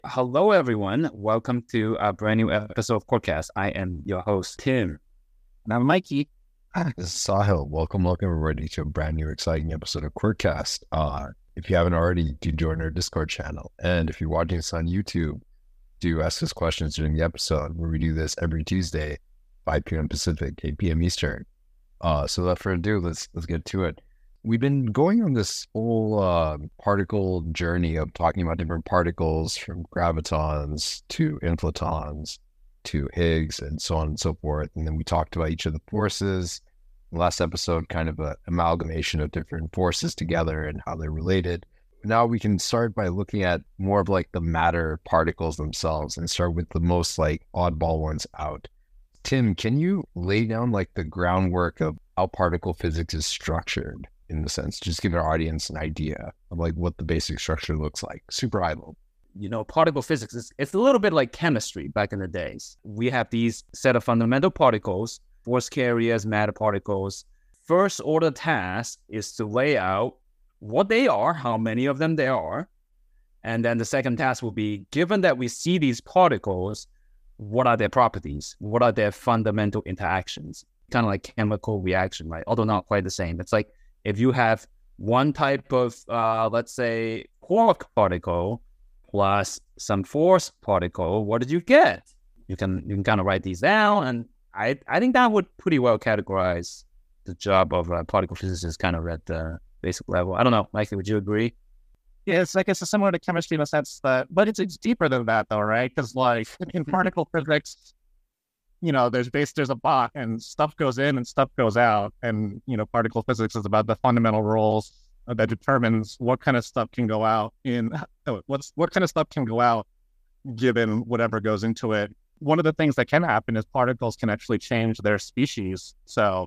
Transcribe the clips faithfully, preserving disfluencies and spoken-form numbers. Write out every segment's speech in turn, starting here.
Hello, everyone. Welcome to a brand new episode of Quadcast. I am your host, Tim. And I'm Mikey. This is Sahil. Welcome, welcome everybody to a brand new exciting episode of Quirkcast. Uh, if you haven't already, do join our Discord channel. And if you're watching us on YouTube, do ask us questions during the episode where we do this every Tuesday, five p.m. Pacific, eight p.m. Eastern. Uh, so without further ado, let's let's get to it. We've been going on this whole uh, particle journey of talking about different particles from gravitons to inflatons to Higgs and so on and so forth. And then we talked about each of the forces. Last episode, kind of an amalgamation of different forces together and how they're related. Now we can start by looking at more of like the matter particles themselves and start with the most like oddball ones out. Tim, can you lay down like the groundwork of how particle physics is structured in the sense, just give our audience an idea of like what the basic structure looks like, super high level? You know, particle physics is it's a little bit like chemistry back in the days. We have these set of fundamental particles, force carriers, matter particles. First order task is to lay out what they are, how many of them there are. And then the second task will be, given that we see these particles, what are their properties? What are their fundamental interactions? Kind of like chemical reaction, right? Although not quite the same. It's like if you have one type of, uh, let's say, quark particle plus some force particle, what did you get? You can you can kind of write these down, and I I think that would pretty well categorize the job of a particle physicist kind of at the basic level. I don't know, Mikey, would you agree? Yeah, it's like it's similar to chemistry in the sense that, but it's it's deeper than that though, right? Because like in particle physics, you know, there's base, there's a box, and stuff goes in and stuff goes out, and you know, particle physics is about the fundamental rules that determines what kind of stuff can go out in what's what kind of stuff can go out given whatever goes into it. One of the things that can happen is particles can actually change their species. So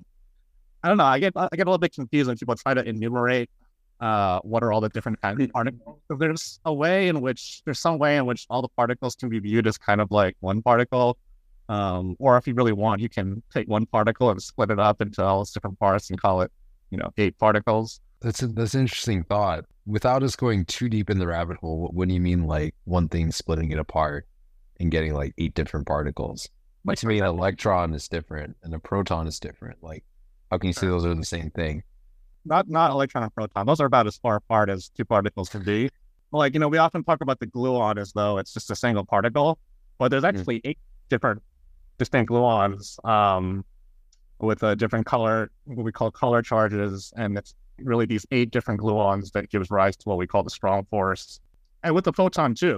I don't know. I get I get a little bit confused when people try to enumerate uh, what are all the different kinds of particles. So there's a way in which there's some way in which all the particles can be viewed as kind of like one particle. Um, or if you really want, you can take one particle and split it up into all its different parts and call it, you know, eight particles. That's a, that's an interesting thought. Without us going too deep in the rabbit hole, what, what do you mean like one thing splitting it apart and getting like eight different particles? Like to me, an electron is different and a proton is different. Like, how can you say those are the same thing? Not not electron and proton. Those are about as far apart as two particles can be. Like, you know, we often talk about the gluon as though it's just a single particle, but there's actually mm. eight different distinct gluons um, with a different color, what we call color charges, and it's really these eight different gluons that gives rise to what we call the strong force. And with the photon too.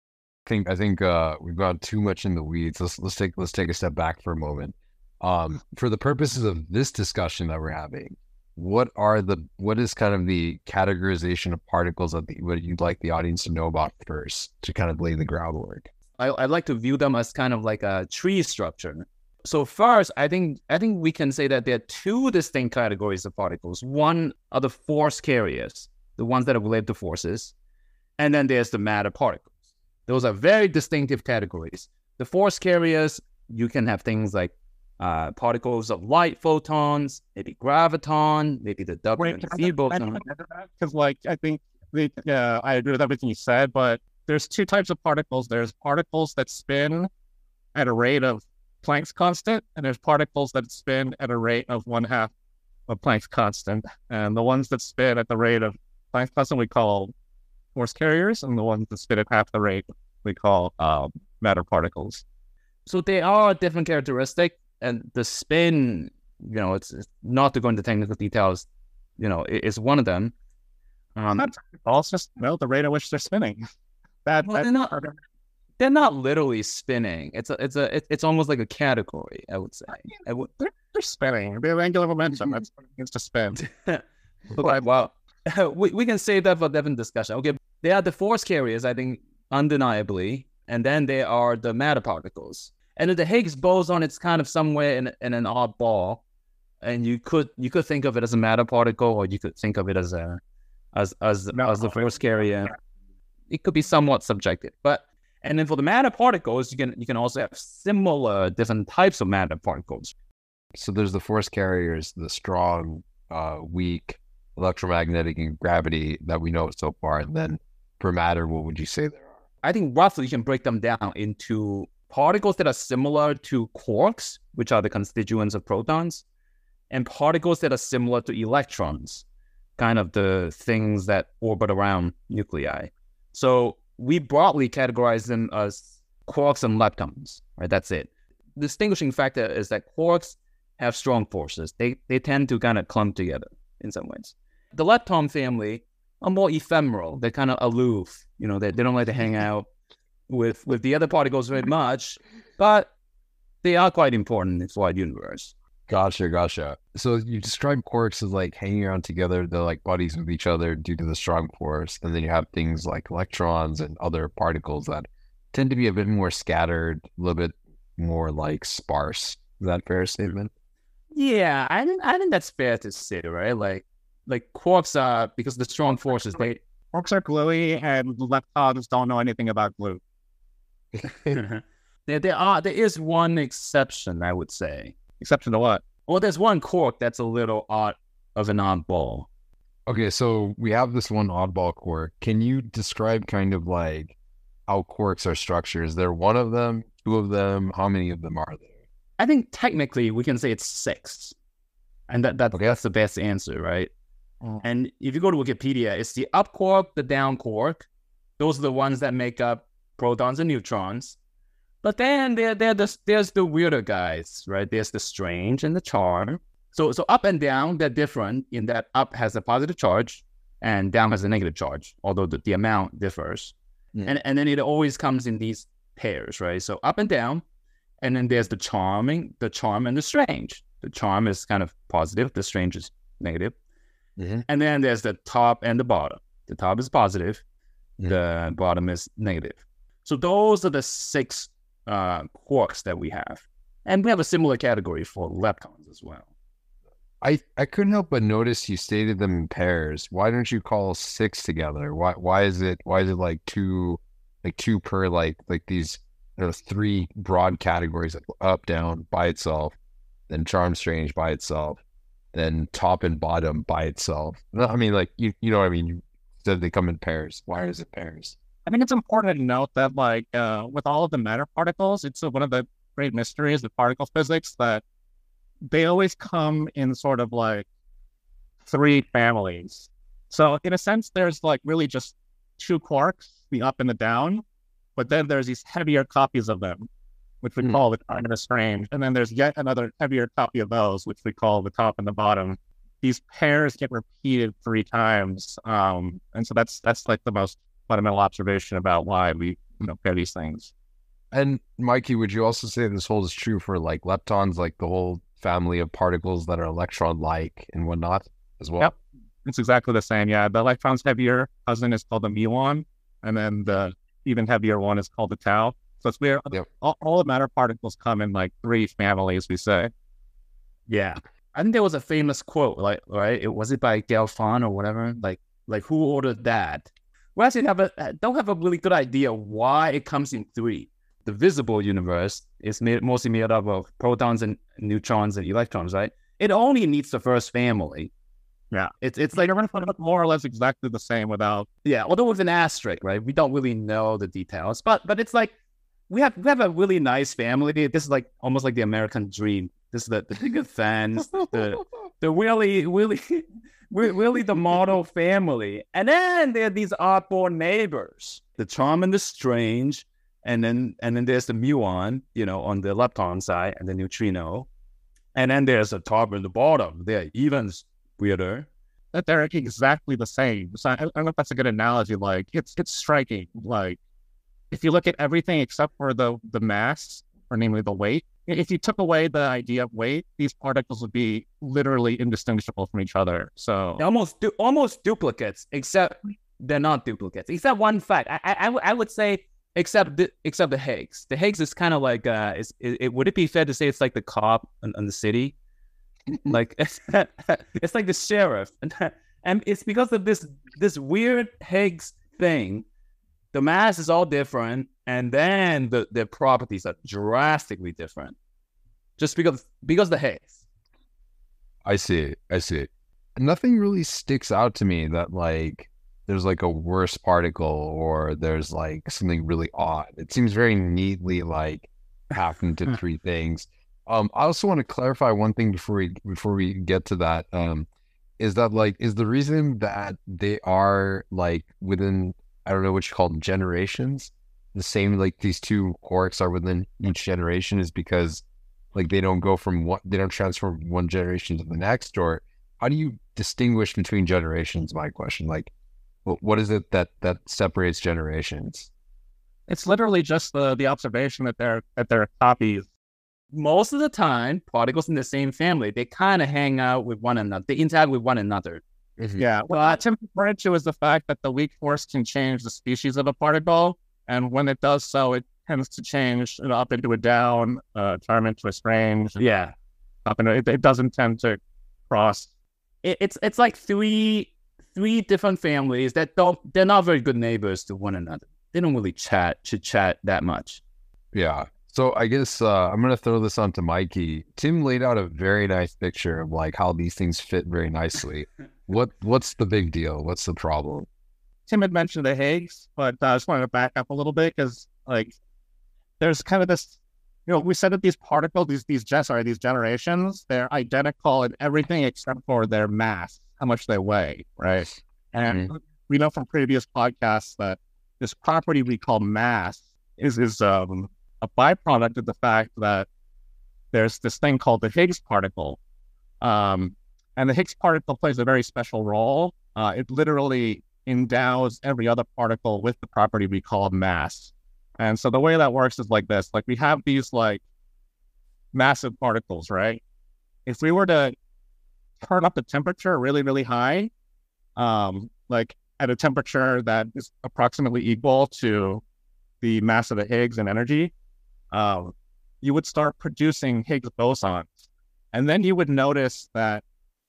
I think I think uh, we've gone too much in the weeds. Let's let's take let's take a step back for a moment. Um, for the purposes of this discussion that we're having, what are the what is kind of the categorization of particles that the, what you'd like the audience to know about first to kind of lay the groundwork? I I like to view them as kind of like a tree structure. So first, I think I think we can say that there are two distinct categories of particles. One are the force carriers, the ones that are related to forces, and then there's the matter particles. Those are very distinctive categories. The force carriers, you can have things like uh, particles of light, photons, maybe graviton, maybe the W and Z boson. Because, like, I think the, uh, I agree with everything you said, but there's two types of particles. There's particles that spin at a rate of Planck's constant, and there's particles that spin at a rate of one half of Planck's constant. And the ones that spin at the rate of Planck's constant we call force carriers, and the ones that spin at half the rate we call um, matter particles. So they are different characteristic, and the spin, you know, it's, it's not to go into technical details, you know, it, it's one of them. Um, not it's just well the rate at which they're spinning. That, well, they're not. They're not literally spinning. It's a, it's a, it, it's almost like a category, I would say. I w- they're, they're spinning. They have angular momentum. That's what it means to spin. Okay, well, we we can save that for a different discussion. Okay, they are the force carriers, I think, undeniably, and then there are the matter particles. And the Higgs boson, it's kind of somewhere in in an odd ball, and you could you could think of it as a matter particle, or you could think of it as a as as no, as the force carrier. It could be somewhat subjective, but. And then for the matter particles, you can you can also have similar different types of matter particles. So there's the force carriers, the strong, uh, weak, electromagnetic, and gravity that we know so far. And then for matter, what would you say there are? I think roughly you can break them down into particles that are similar to quarks, which are the constituents of protons, and particles that are similar to electrons, kind of the things that orbit around nuclei. So we broadly categorize them as quarks and leptons, right? That's it. The distinguishing factor is that quarks have strong forces. They they tend to kind of clump together in some ways. The lepton family are more ephemeral. They're kind of aloof. You know, they, they don't like to hang out with, with the other particles very much, but they are quite important for our universe. Gotcha, gotcha. So you describe quarks as like hanging around together. They're like buddies with each other due to the strong force. And then you have things like electrons and other particles that tend to be a bit more scattered, a little bit more like sparse. Is that a fair statement? Yeah, I think I think that's fair to say, right? Like like quarks are, because the strong forces, they Quarks are gluey, and leptons don't know anything about glue. there there are there is one exception, I would say. Exception to what? Well, there's one quark that's a little odd of an oddball. Okay, so we have this one oddball quark. Can you describe kind of like how quarks are structured? Is there one of them, two of them? How many of them are there? I think technically we can say it's six. And that, that Okay. that's the best answer, right? Mm. And if you go to Wikipedia, it's the up quark, the down quark. Those are the ones that make up protons and neutrons. But then there, there, there's, there's the weirder guys, right? There's the strange and the charm. So, so up and down, they're different in that up has a positive charge and down has a negative charge, although the, the amount differs. Mm. And, and then it always comes in these pairs, right? So up and down, and then there's the charming, the charm and the strange. The charm is kind of positive, the strange is negative. Mm-hmm. And then there's the top and the bottom. The top is positive, Mhm. the bottom is negative. So those are the six uh, quarks that we have. And we have a similar category for leptons as well. I, I couldn't help but notice you stated them in pairs. Why don't you call six together? Why why is it why is it like two like two per like like these you know, three broad categories, like up, down by itself, then charm, strange by itself, then top and bottom by itself? No, I mean, like you you know what I mean. You said they come in pairs. Why is it pairs? I think it's important to note that, like, uh, with all of the matter particles, it's uh, one of the great mysteries of particle physics that they always come in sort of like three families. So in a sense, there's like really just two quarks, the up and the down, but then there's these heavier copies of them, which we Hmm. call the charm and the strange. And then there's yet another heavier copy of those, which we call the top and the bottom. These pairs get repeated three times. Um, and so that's that's like the most fundamental observation about why we you know pair these things. And Mikey, would you also say this holds true for like leptons, like the whole family of particles that are electron-like and whatnot as well? Yep. It's exactly the same. Yeah, the electron's heavier cousin is called the muon, and then the even heavier one is called the tau. So it's weird. Yep. All, all the matter particles come in like three families, we say. Yeah. I think there was a famous quote, like, right? It was it by Galfond or whatever? Like, like who ordered that? We actually have a don't have a really good idea why it comes in three. The visible universe is made, mostly made up of protons and neutrons and electrons, right? It only needs the first family. Yeah. It's it's It's like like everyone put it more or less exactly the same without. yeah, although with an asterisk, right? We don't really know the details, but but it's like we have we have a really nice family. This is like almost like the American dream. This is the the bigger fans, the the really really we're really the model family, and then there are these oddball neighbors, the charm and the strange, and then and then there's the muon, you know, on the lepton side, and the neutrino, and then there's the top and the bottom. They're even weirder. That they're exactly the same. So I, I don't know if that's a good analogy. Like it's it's striking. Like if you look at everything except for the the mass, or namely the weight, if you took away the idea of weight, these particles would be literally indistinguishable from each other. So They're almost du- almost duplicates, except they're not duplicates. Except one fact, I I, I, w- I would say, except the, except the Higgs. The Higgs is kind of like uh, is it, it would it be fair to say it's like the cop in, in the city, like it's, it's like the sheriff, and and it's because of this this weird Higgs thing. The mass is all different, and then the the properties are drastically different, just because because the Higgs. I see it. I see it. Nothing really sticks out to me that like there's like a worse particle or there's like something really odd. It seems very neatly like packed into three things. Um, I also want to clarify one thing before we before we get to that. Um, is that like is the reason that they are like within, I don't know what you call them, generations, the same, like these two quarks are within each generation, is because like they don't go from one, they don't transfer from one generation to the next? Or how do you distinguish between generations? My question, like, what what is it that that separates generations? It's literally just the the observation that they're that they're copies. Most of the time, particles in the same family, they kind of hang out with one another. They interact with one another. Mm-hmm. Yeah. Well, what Tim referred to is the fact that the weak force can change the species of a particle, and when it does so, it tends to change it up into a down, uh, turn into a strange. Yeah. Up into it, it doesn't tend to cross. It, it's it's like three three different families that don't, they're not very good neighbors to one another. They don't really chat, chit chat that much. Yeah. So I guess uh, I'm going to throw this onto Mikey. Tim laid out a very nice picture of like how these things fit very nicely. What What's the big deal? What's the problem? Tim had mentioned the Higgs, but uh, I just wanted to back up a little bit because like there's kind of this, you know, we said that these particles, these these gen- sorry, these generations, they're identical in everything except for their mass, how much they weigh, right? And mm-hmm. we know from previous podcasts that this property we call mass is is um. a byproduct of the fact that there's this thing called the Higgs particle. Um, and the Higgs particle plays a very special role. Uh, it literally endows every other particle with the property we call mass. And so the way that works is like this. Like we have these like massive particles, right? If we were to turn up the temperature really, really high, um, like at a temperature that is approximately equal to the mass of the Higgs in energy, Um, you would start producing Higgs bosons. And then you would notice that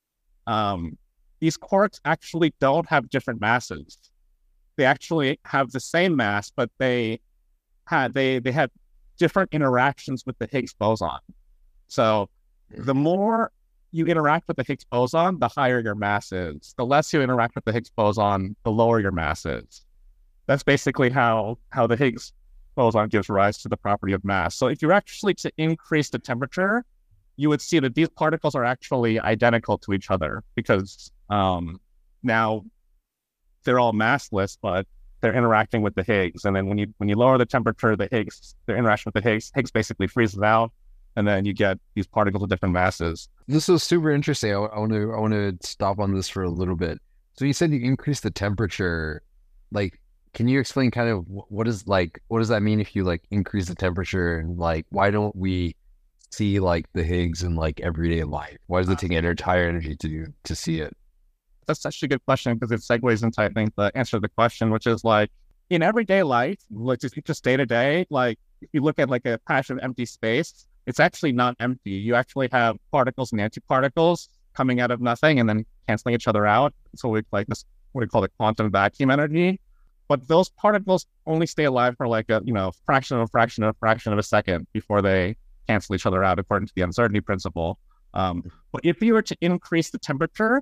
um, these quarks actually don't have different masses. They actually have the same mass, but they had they they had different interactions with the Higgs boson. So the more you interact with the Higgs boson, the higher your mass is. The less you interact with the Higgs boson, the lower your mass is. That's basically how how the Higgs boson gives rise to the property of mass. So if you're actually to increase the temperature, you would see that these particles are actually identical to each other because um, now they're all massless, but they're interacting with the Higgs. And then when you when you lower the temperature, the Higgs, their interaction with the Higgs, Higgs basically freezes out, and then you get these particles of different masses. This is super interesting. I, I want to I want to stop on this for a little bit. So you said you increase the temperature, like. Can you explain kind of what is like, what does that mean if you like increase the temperature, and like, why don't we see like the Higgs in like everyday life? Why does it take an entire energy to to see it? That's actually a good question because it segues into, I think, the answer to the question, which is like in everyday life, like just, just day to day, like if you look at like a patch of empty space, it's actually not empty. You actually have particles and antiparticles coming out of nothing and then canceling each other out. So we like this, what we call the quantum vacuum energy. But those particles only stay alive for like a, you know, fraction of a fraction of a fraction of a second before they cancel each other out according to the uncertainty principle. Um, but if you were to increase the temperature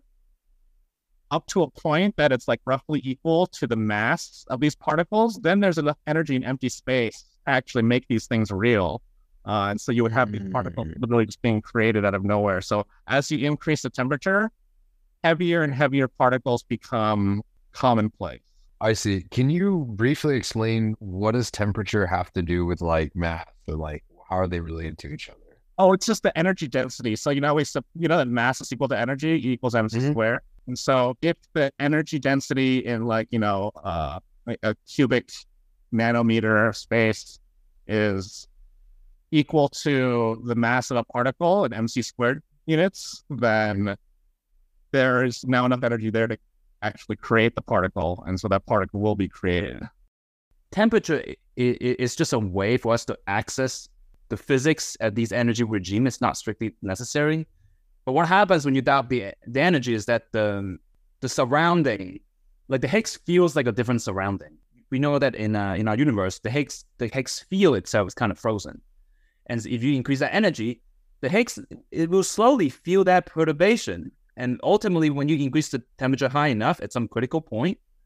up to a point that it's like roughly equal to the mass of these particles, then there's enough energy in empty space to actually make these things real. Uh, and so you would have these particles literally just being created out of nowhere. So as you increase the temperature, heavier and heavier particles become commonplace. I see. Can you briefly explain what does temperature have to do with like math, or like how are they related to each other? Oh, it's just the energy density. So you know, we you know that mass is equal to energy, E equals mc mm-hmm. squared. And so if the energy density in like you know uh, a cubic nanometer space is equal to the mass of a particle in mc squared units, then there is now enough energy there to actually create the particle, and so that particle will be created. Temperature is just a way for us to access the physics at these energy regime. It's not strictly necessary. But what happens when you doubt the the energy is that the the surrounding, like the Higgs feels like a different surrounding. We know that in uh, in our universe, the Higgs the Higgs field itself is kind of frozen, and if you increase that energy, the Higgs it will slowly feel that perturbation. And ultimately, when you increase the temperature high enough at some critical point,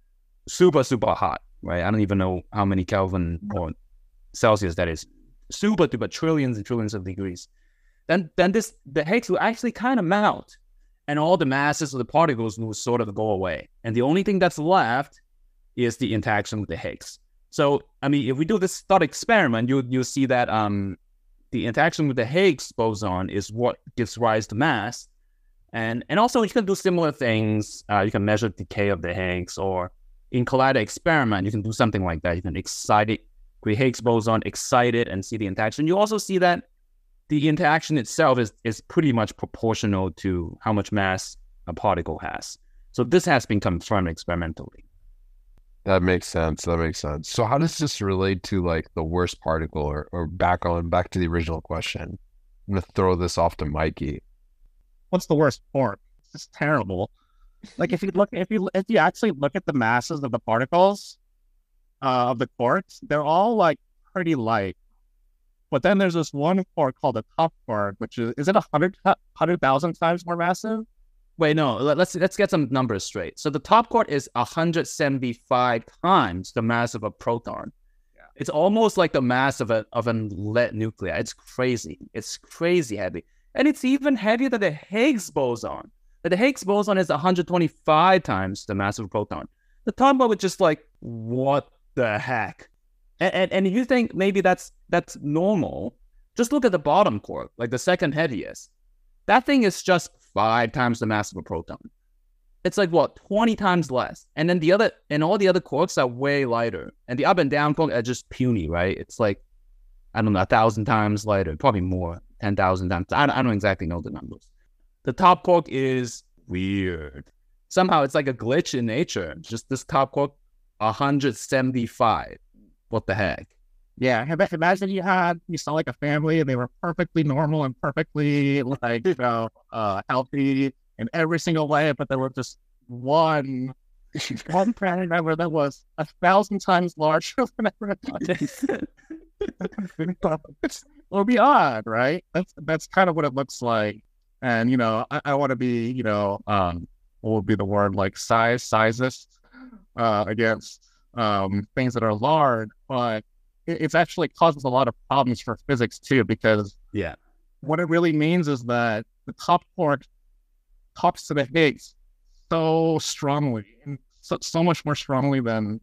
super, super hot, right? I don't even know how many Kelvin or Celsius that is. Super duper trillions and trillions of degrees. Then, then this the Higgs will actually kind of melt, and all the masses of the particles will sort of go away. And the only thing that's left is the interaction with the Higgs. So, I mean, if we do this thought experiment, you you'll see that um, the interaction with the Higgs boson is what gives rise to mass. And and also you can do similar things. Uh, you can measure decay of the Higgs, or in collider experiment, you can do something like that. You can excite it, create Higgs boson, excite it, and see the interaction. You also see that the interaction itself is, is pretty much proportional to how much mass a particle has. So this has been confirmed experimentally. That makes sense. That makes sense. So how does this relate to like the worst particle, or, or back on back to the original question? I'm gonna throw this off to Mikey. What's the worst form? It's just terrible. Like if you look, if you if you actually look at the masses of the particles uh, of the quarks, they're all like pretty light. But then there's this one quark called the top quark, which is is it a hundred hundred thousand times more massive? Wait, no. Let, let's let's get some numbers straight. So the top quark is one hundred seventy-five times the mass of a proton. Yeah. It's almost like the mass of a of a lead nuclei. It's crazy. It's crazy heavy, and it's even heavier than the Higgs boson. The Higgs boson is one hundred twenty-five times the mass of a proton. The top quark was just like, what the heck? And, and and if you think maybe that's that's normal, just look at the bottom quark, like the second heaviest. That thing is just five times the mass of a proton. It's like what, twenty times less. And then the other, and all the other quarks are way lighter. And the up and down quark are just puny, right? It's like, I don't know, a thousand times lighter, probably more, ten thousand times. I, I don't exactly know the numbers. The top quark is weird. Somehow it's like a glitch in nature. Just this top quark, one hundred seventy-five. What the heck? Yeah, imagine you had, you saw like a family and they were perfectly normal and perfectly like, you know, uh, healthy in every single way, but there was just one, one family member that was a thousand times larger than everybody. Or beyond, right? That's, that's kind of what it looks like. And, you know, I, I want to be, you know, um, what would be the word, like size, sizest, uh, against, um, things that are large, but it's actually causes a lot of problems for physics too, because yeah, what it really means is that the top quark talks to the Higgs so strongly, and so, so much more strongly than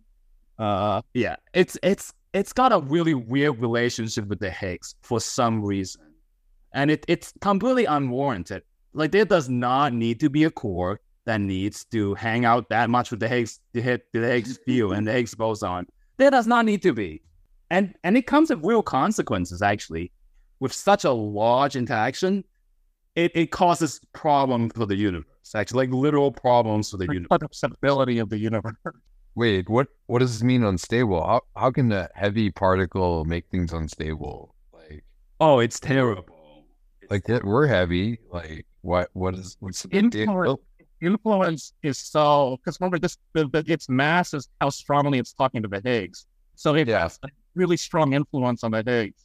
uh yeah. It's it's it's got a really weird relationship with the Higgs for some reason, and it it's completely unwarranted. Like there does not need to be a quark that needs to hang out that much with the Higgs to hit the Higgs field and the Higgs boson. There does not need to be. And and it comes with real consequences, actually. With such a large interaction, it, it causes problems for the universe, actually, like literal problems for the universe. The stability of the universe. Wait, what what does this mean unstable? How how can a heavy particle make things unstable? Like, oh, it's terrible. It's like terrible. We're heavy. Like, what what is what's the influence? Influence is so, because remember this, the, the, its mass is how strongly it's talking to the Higgs. So it yeah. has a really strong influence on the Higgs,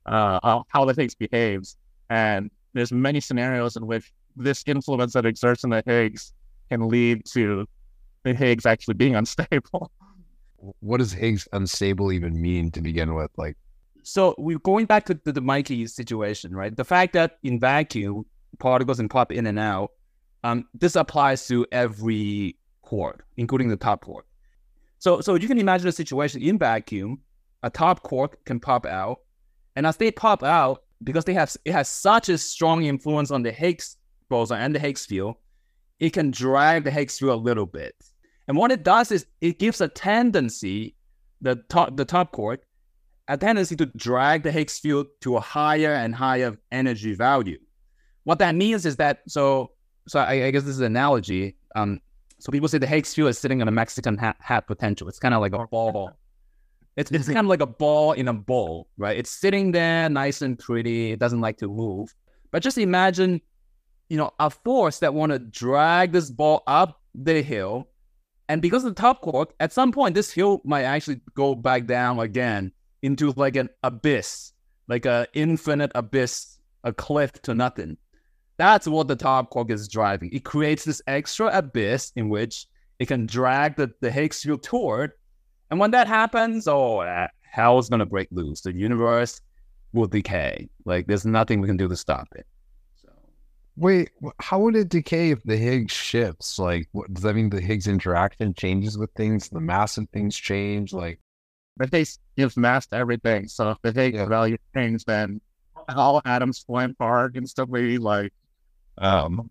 uh, how the Higgs behaves. And there's many scenarios in which this influence that exerts in the Higgs can lead to the Higgs actually being unstable. What does Higgs unstable even mean to begin with? Like, so we're going back to the, the Mikey situation, right? The fact that in vacuum, particles can pop in and out, um, this applies to every quark, including the top quark. So, so you can imagine a situation in vacuum, a top quark can pop out, and as they pop out, because they have it has such a strong influence on the Higgs boson and the Higgs field, it can drag the Higgs field a little bit. And what it does is it gives a tendency, the top the top quark, a tendency to drag the Higgs field to a higher and higher energy value. What that means is that so so I, I guess this is an analogy. Um, So people say the Higgs field is sitting on a Mexican hat, hat potential. It's kind of like a ball. It's it's kind of like a ball in a bowl, right? It's sitting there nice and pretty. It doesn't like to move. But just imagine, you know, a force that want to drag this ball up the hill. And because of the top quark, at some point, this hill might actually go back down again into like an abyss, like an infinite abyss, a cliff to nothing. That's what the top quark is driving. It creates this extra abyss in which it can drag the, the Higgs field toward. And when that happens, oh, uh, hell is going to break loose. The universe will decay. Like, there's nothing we can do to stop it. So, Wait, wh- how would it decay if the Higgs shifts? Like, what, does that mean the Higgs interaction changes with things? The mass of things change? Like, The Higgs gives mass to everything. So if the Higgs Yeah. value changes, then all atoms fly apart instantly. Like, um,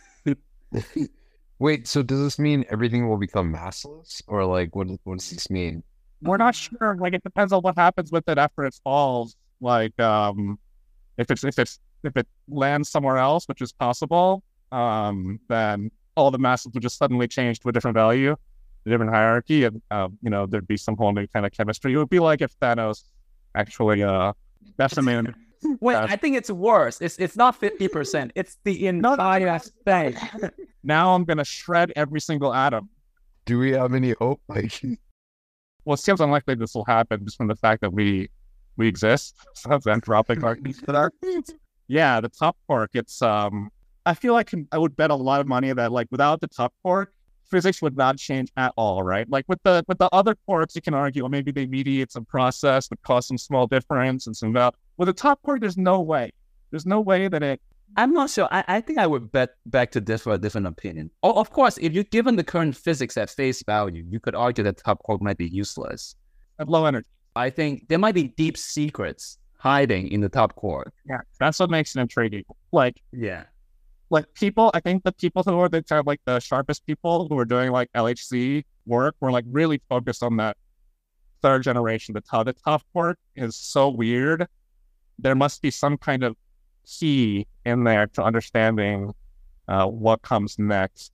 wait, so does this mean everything will become massless? Or like, what, what does this mean? we're not sure. Like, it depends on what happens with it after it falls. Like, um, if it's if it's if it lands somewhere else, which is possible, um, then all the masses would just suddenly change to a different value, a different hierarchy, and uh, you know, there'd be some whole new kind of chemistry. It would be like if Thanos actually uh decimated. wait, Uh, I think it's worse. It's it's not fifty percent. It's the entire thing. Now I'm gonna shred every single atom. Do we have any hope? Like, Well, it seems unlikely this will happen just from the fact that we we exist. Sounds entropic argument. Yeah, the top quark. It's um. I feel like I would bet a lot of money that like without the top quark, physics would not change at all, right? Like with the with the other quarks, you can argue, well, maybe they mediate some process that cause some small difference and some val. With the top quark, there's no way. There's no way that it. I'm not sure. I, I think I would bet back to differ a different opinion. Oh, of course, if you're given the current physics at face value, you could argue that top quark might be useless. At low energy. I think there might be deep secrets hiding in the top quark. Yeah, that's what makes it intriguing. Like, Yeah. like people, I think the people who are the kind of like the sharpest people who are doing like L H C work were like really focused on that third generation. The top, the top quark is so weird. There must be some kind of key in there to understanding uh, what comes next.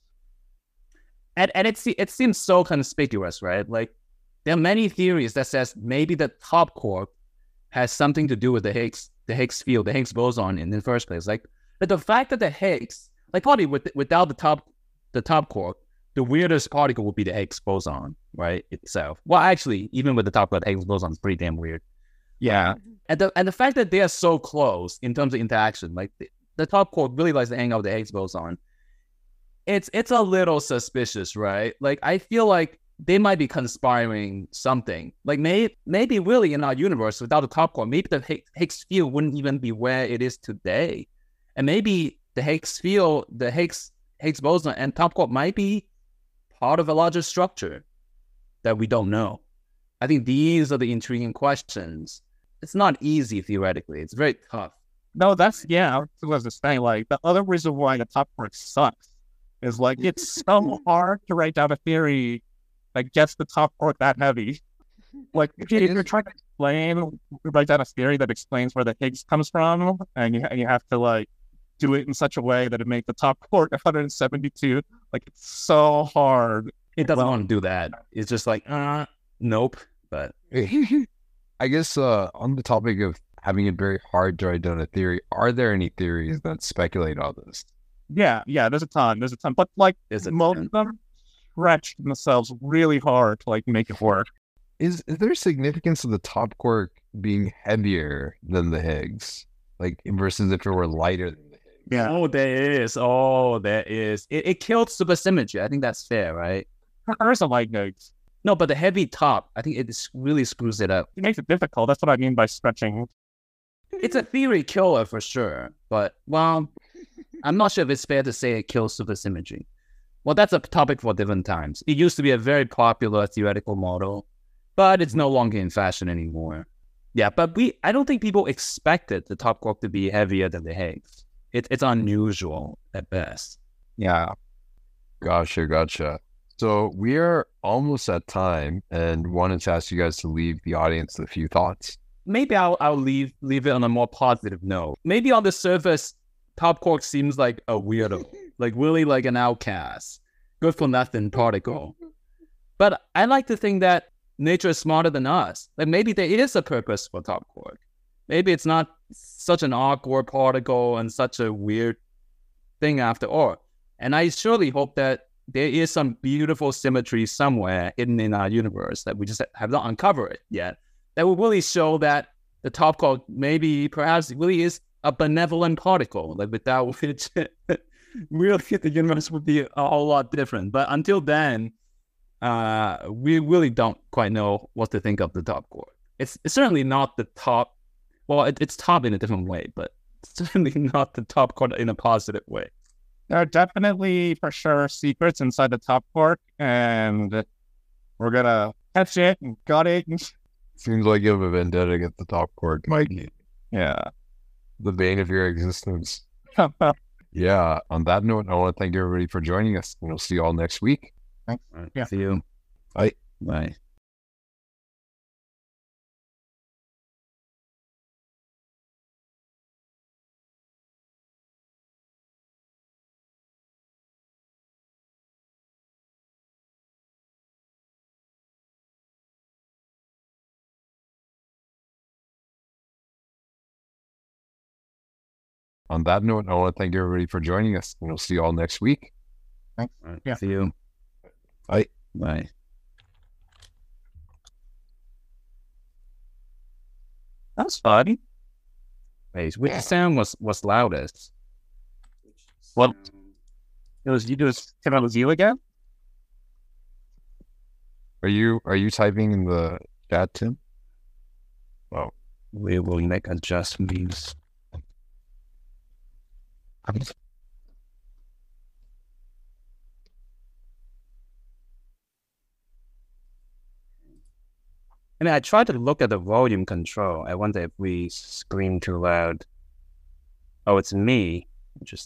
And and it, se- it seems so conspicuous, right? Like, there are many theories that says maybe the top quark has something to do with the Higgs, the Higgs field, the Higgs boson in the first place. Like, but the fact that the Higgs, like probably with, without the top, the top quark, the weirdest particle would be the Higgs boson, right, itself. Well, actually, even with the top quark, the Higgs boson is pretty damn weird. Yeah. And the and the fact that they are so close in terms of interaction, like the, the top quark really likes to hang out with the Higgs boson. It's it's a little suspicious, right? Like, I feel like they might be conspiring something. Like, maybe maybe really in our universe without the top quark, maybe the Higgs, Higgs field wouldn't even be where it is today, and maybe the Higgs field, the Higgs Higgs boson, and top quark might be part of a larger structure that we don't know. I think these are the intriguing questions. It's not easy theoretically. It's very tough. No, that's, yeah, I was just saying, like, the other reason why the top quark sucks is, like, it's so hard to write down a theory that gets the top quark that heavy. Like, if you- if you're trying to explain, write down a theory that explains where the Higgs comes from, and you, and you have to, like, do it in such a way that it makes the top quark one hundred seventy-two, like, it's so hard. It doesn't Well- want to do that. It's just like, uh, nope. But I guess uh, on the topic of having it very hard to write down a theory, are there any theories that speculate on this? Yeah, yeah, there's a ton, there's a ton, but, like, There's a most ton. of them stretch themselves really hard to, like, make it work. Is is there significance of the top quark being heavier than the Higgs, like versus if it were lighter than the Higgs? Yeah. oh, there is. Oh, there is. It, it killed supersymmetry. I think that's fair, right? There's a light Higgs. No, but the heavy top, I think it is- really screws it up. It makes it difficult. That's what I mean by stretching. It's a theory killer for sure. But, well, I'm not sure if it's fair to say it kills supersymmetry. Well, that's a topic for different times. It used to be a very popular theoretical model, but it's no longer in fashion anymore. Yeah, but we I don't think people expected the top quark to be heavier than the Higgs. It, it's unusual at best. Yeah. Gotcha, gotcha. So we are almost at time, and wanted to ask you guys to leave the audience with a few thoughts. Maybe I'll I'll leave leave it on a more positive note. Maybe on the surface, top quark seems like a weirdo, like really like an outcast, good for nothing particle. But I like to think that nature is smarter than us. Like maybe there is a purpose for top quark. Maybe it's not such an awkward particle and such a weird thing after all. And I surely hope that there is some beautiful symmetry somewhere hidden in our universe that we just have not uncovered it yet. That will really show that the top quark maybe perhaps really is a benevolent particle, like without which really the universe would be a whole lot different. But until then, uh, we really don't quite know what to think of the top chord. It's, it's certainly not the top. Well, it, it's top in a different way, but certainly not the top chord in a positive way. There are definitely, for sure, secrets inside the top chord, and we're gonna catch it and gut it. Seems like you have a vendetta against the top chord, Mike. Yeah. The bane of your existence. Yeah. On that note, I want to thank everybody for joining us, and we'll see you all next week. Thanks. All right, Yeah. See you. Bye. Bye. On that note, I want to thank everybody for joining us, and we'll see you all next week. Thanks. All right, Yeah. See you. Bye. Bye. That's fun. Wait, which sound was, was loudest? Well, it was you. It was Tim. It was you again. Are you are you typing in the chat, Tim? Oh, We will make adjustments. And I tried to look at the volume control. I wonder if we scream too loud. Oh, it's me. Just